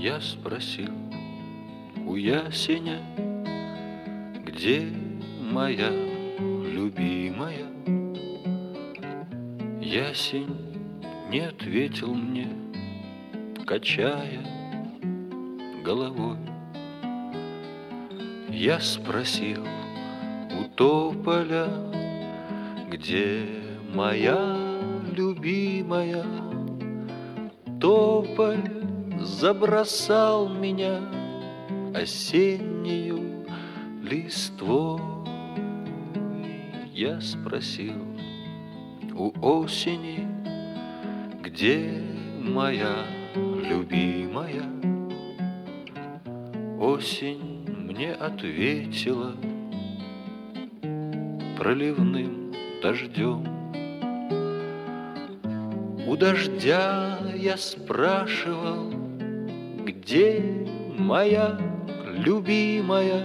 Я спросил у ясеня, где моя любимая? Ясень не ответил мне, качая головой. Я спросил у тополя, где моя любимая? Тополь забросал меня осеннюю листвой. Я спросил у осени, где моя любимая? Осень мне ответила проливным дождем. У дождя я спрашивал, где моя любимая?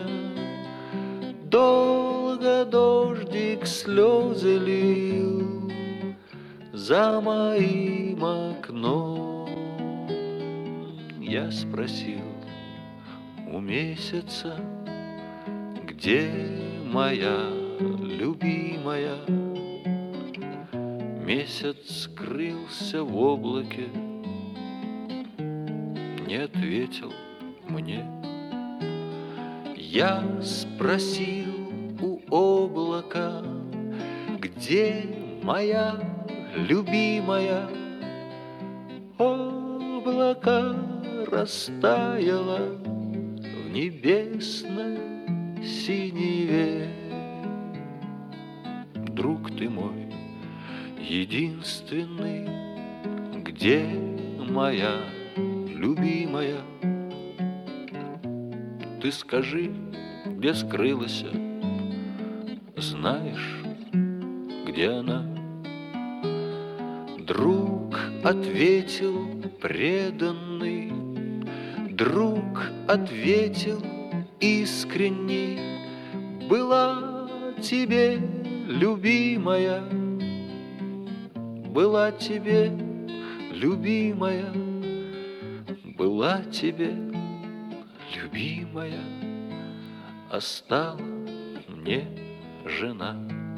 Долго дождик слезы лил за моим окном. Я спросил у месяца, где моя любимая? Месяц скрылся в облаке, не ответил мне. Я спросил у облака, где моя любимая? Облако растаяло в небесной синеве. Друг ты мой единственный, где моя любимая? Ты скажи, где скрылась, знаешь, где она? Друг ответил преданный, друг ответил искренний: была тебе любимая, была тебе любимая, была тебе любимая, а стала мне жена.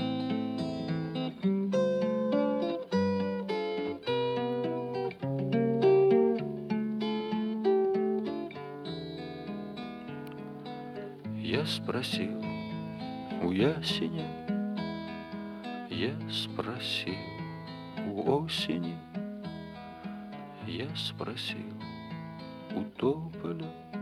Я спросил у ясеня, я спросил у осени, я спросил у тополя,